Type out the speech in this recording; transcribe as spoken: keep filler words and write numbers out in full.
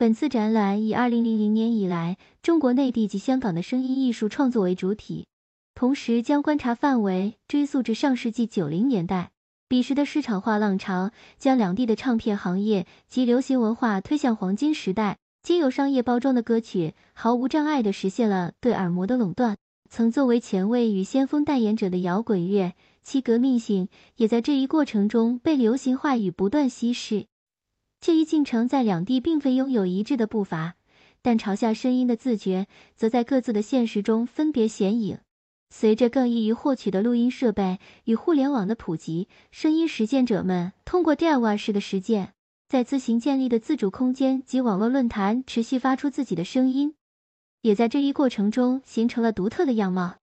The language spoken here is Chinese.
本次展览以二零零零年以来中国内地及香港的声音艺术创作为主体，同时将观察范围追溯至上世纪九零年代。彼时的市场化浪潮将两地的唱片行业及流行文化推向黄金时代，经由商业包装的歌曲毫无障碍地实现了对耳膜的垄断。曾作为前卫与先锋代言者的摇滚乐，其革命性也在这一过程中被流行话语不断稀释。这一进程在两地并非拥有一致的步伐，但朝下声音的自觉则在各自的现实中分别显影。随着更易于获取的录音设备与互联网的普及，声音实践者们通过 D I Y 式的实践，在自行建立的自主空间及网络论坛持续发出自己的声音，也在这一过程中形成了独特的样貌。